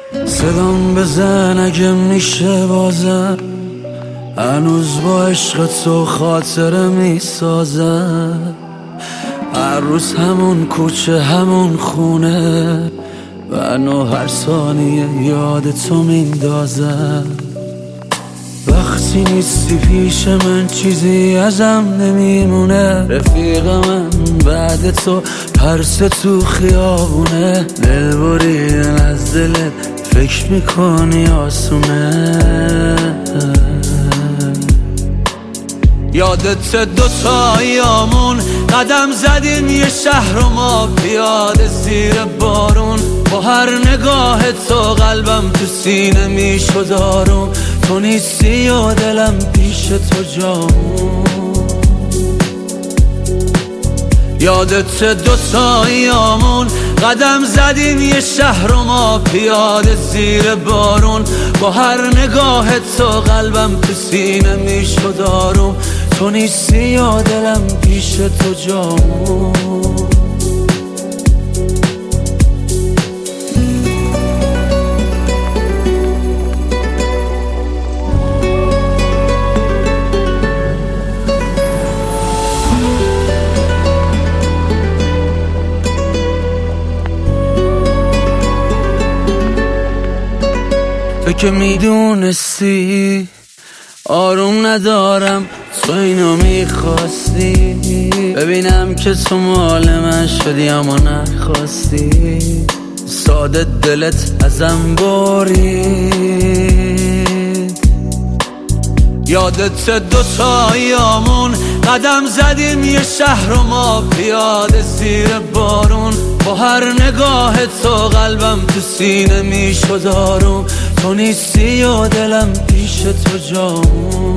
صدام بزن اگه میشه بازم، هنوز با عشق تو خاطره میسازم. هر روز همون کوچه همون خونه، منو هر ثانیه یاد تو میندازم. وقتی نیستی پیش من چیزی ازم نمیمونه، رفیق من بعد تو ترس تو خیابونه. دل بریدن از دلت فکر میکنی آسونه. یادت دوتا ایامون قدم زدیم یه شهر و ما پیاده زیر بارون. با هر نگاه تو قلبم تو سینه میشد آروم. تو نیستی و دلم پیش تو جامون. یادت دوتا ایامون قدم زدیم یه شهر و ما پیاده زیر بارون. با هر نگاه تو قلبم تو سینه میشد آروم. تو نیستی و دلم پیش تو جامون. تو که میدونستی آروم ندارم، تو اینو میخواستی. ببینم که تو مال من شدی اما نخواستی. ساده دلت ازم برید. یادت دوتا ایامون قدم زدیم یه شهر و ما پیاده زیر بارون. با هر نگاه تو قلبم تو سینه میشد آروم. تو نیستی و دلم پیش تو جامون.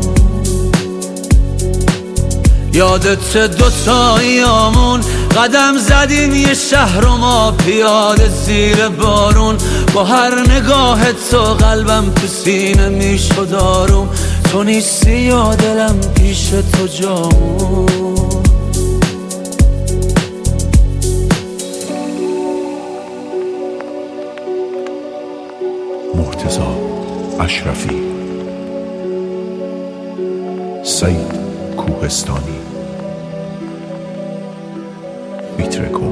یادت دوتا ایامون قدم زدیم یه شهر و ما پیاده زیر بارون. با هر نگاه تو قلبم تو سینه میشد آروم. تو نیستی و دلم پیش تو جامون. مرتضی اشرفی، سعید کوهستانی، بیت رکورد.